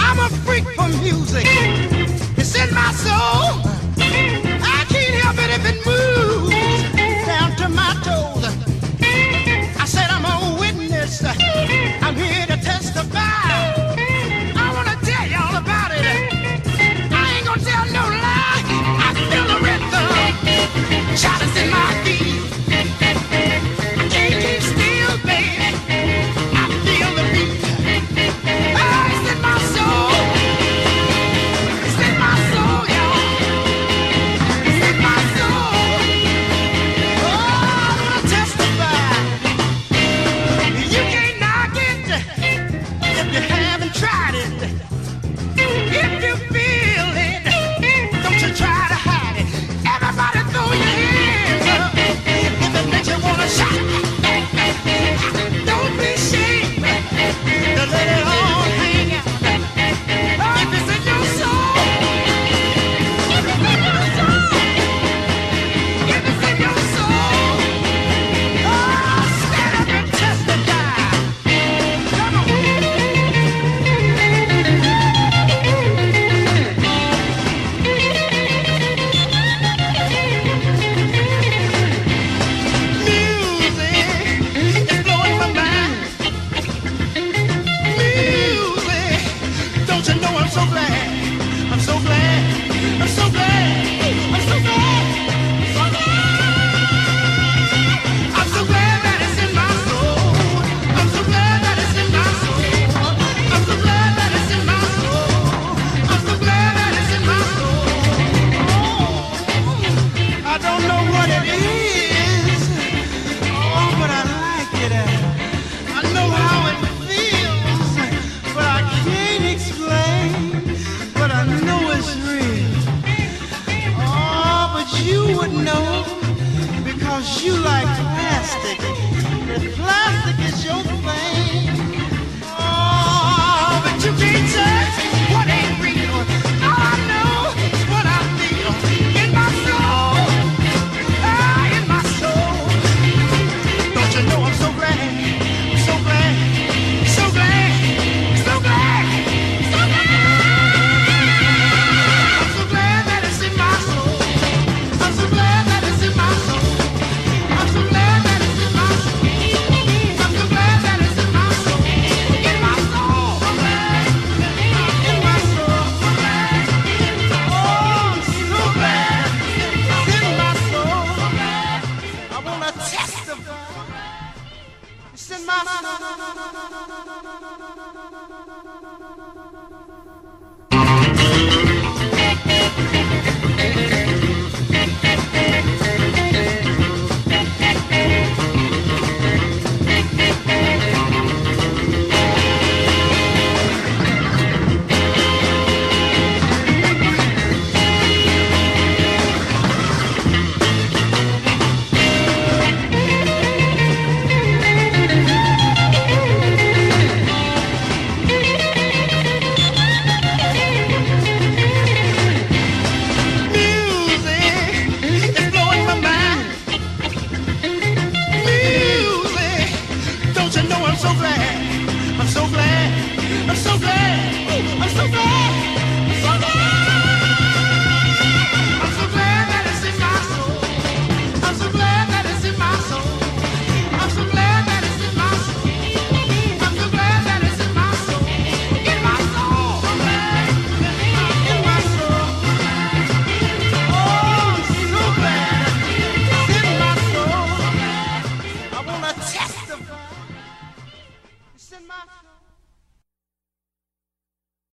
I'm a freak for music. It's in my soul. I can't help it if it moves down to my toes. I said I'm a witness. I'm here to testify. I want to tell y'all about it. I ain't gonna tell no lie. I feel the rhythm. Shout is in my feet. I can't keep still, baby. I feel the beat. Oh, it's in my soul. It's in my soul, y'all. It's in my soul. Oh, I wanna testify. You can't knock it if you haven't tried it. If you feel it, don't you try to hide it. Everybody throw your hands up if it makes you wanna shout. Don't be ashamed to let it all hang out. Oh, if it's in your soul, if it's in your soul, if it's in your soul, oh, stand up and testify. Come on. Music is blowing my mind. Music, don't you know I'm so glad? I'm so glad. I'm so glad. I'm so glad. I'm so glad. I'm so glad that it's in my soul. I'm so glad that it's in my soul. I'm so glad that it's in my soul. I'm so glad that it's in my soul. Oh, I don't know what it is. Oh, but I like it. I know how it feels, but I can't explain. But I know it's real. Oh, but you would know because you like plastic. If plastic is your thing. Oh, but you can't touch what ain't real. All I know is what I feel in my soul. Ah, in my soul. Don't you know I'm so glad? I'm so glad. So glad. So glad. So glad. I'm so glad that it's in my soul. I'm so glad that it's in my soul. I'm so glad that it's in my soul. I'm so glad that it's in my soul. In my soul. In my soul. Oh, I'm so glad it's in my soul. I wanna testify. It's in my music is blowing my mind. Music, don't you know I'm so glad? I'm so glad. I'm so glad. I'm so glad. I'm so glad. I'm so glad that it's in my soul. I'm so glad that it's in my soul. I'm so glad that it's in my soul. I'm so glad that it's in my soul. In my soul. In my soul. Oh, I'm so glad it's in my soul. I wanna testify. It's in my soul.